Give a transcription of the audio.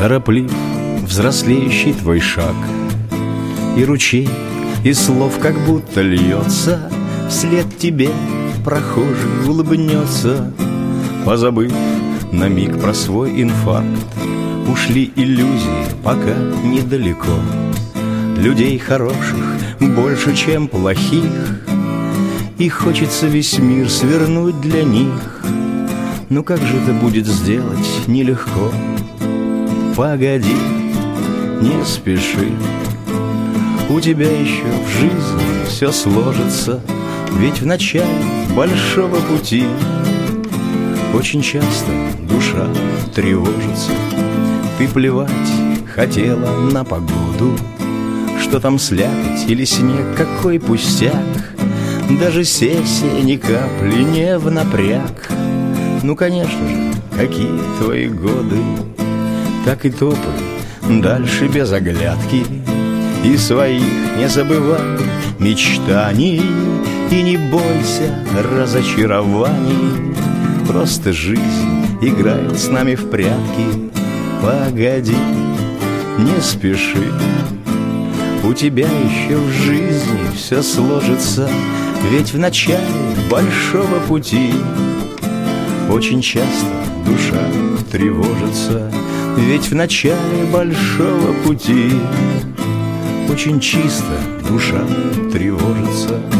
Тороплив взрослеющий твой шаг, и ручей из слов как будто льется, вслед тебе прохожий улыбнется. Позабыв на миг про свой инфаркт, ушли иллюзии, пока недалеко. Людей хороших больше, чем плохих, и хочется весь мир свернуть для них. Ну как же это будет сделать нелегко? Погоди, не спеши, у тебя еще в жизни все сложится, ведь в начале большого пути очень часто душа тревожится. Ты плевать хотела на погоду, что там слякоть или снег, какой пустяк. Даже сессия ни капли не в напряг. Ну, конечно же, какие твои годы, так и топай дальше без оглядки. И своих не забывай мечтаний, и не бойся разочарований. Просто жизнь играет с нами в прятки. Погоди, не спеши, у тебя еще в жизни все сложится, ведь в начале большого пути очень часто душа тревожится. Ведь в начале большого пути очень чисто душа тревожится.